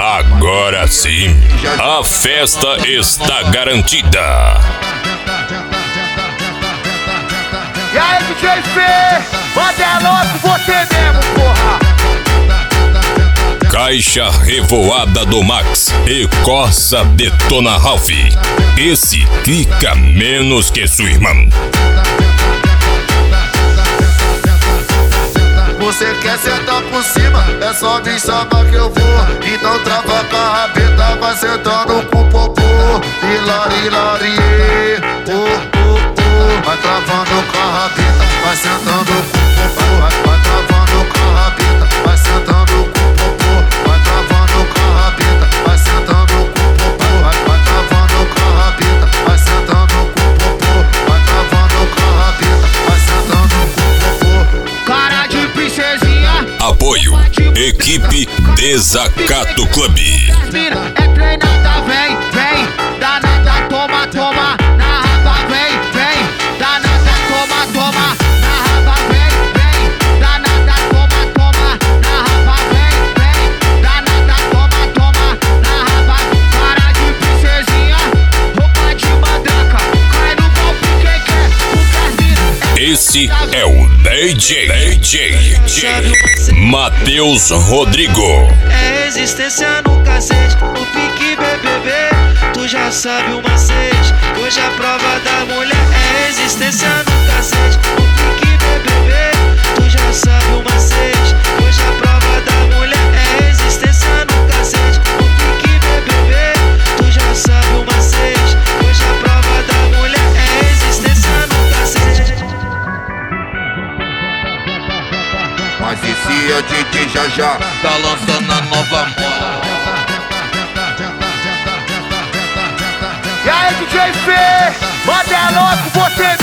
Agora sim, a festa está garantida. E aí, DJ P, manda é louco você mesmo, porra. Caixa Revoada do Max e Corsa Detona Ralph. Esse quica menos que sua irmã. Você quer sentar por cima, é só me chamar que eu vou. Então trava com a rabeta, vai sentando com o popô. Hilari, hilari, vai travando com a rabeta, vai sentando com o popô. Vai travando com a rabeta, vai sentando com o popô. Vai travando com a rabeta, vai sentando com o popô. Vai travando com a rabeta, vai sentando com o popô. Vai travando com a rabeta, vai sentando com o popô. Cara de princesinha. Apoio, equipe Desacato Club. É treinada, vem, vem. Danada, toma, toma. Na raba, vem, vem. Danada, toma, toma. Na raba, vem, vem. Danada, toma, toma. Na raba, vem, vem. Danada, toma, toma. Na raba. Cara de princesinha, roupa de mandraca. Cai no golpe quem quer, o Brasil. Esse é o DJ Matheus Rodrigo. É resistência no cacete, no pique BBB. Tu já sabe o macete, hoje a prova da mulher é resistência no cacete, no pique BBB. Tu já sabe o macete, hoje a prova da mulher é resistência no cacete, no pique BBB. Tu já sabe o macete, hoje a prova da mulher é resistência no cacete. Mas esse é DJ já tá lançando a nova moda. E aí, DJ P, manda é louco você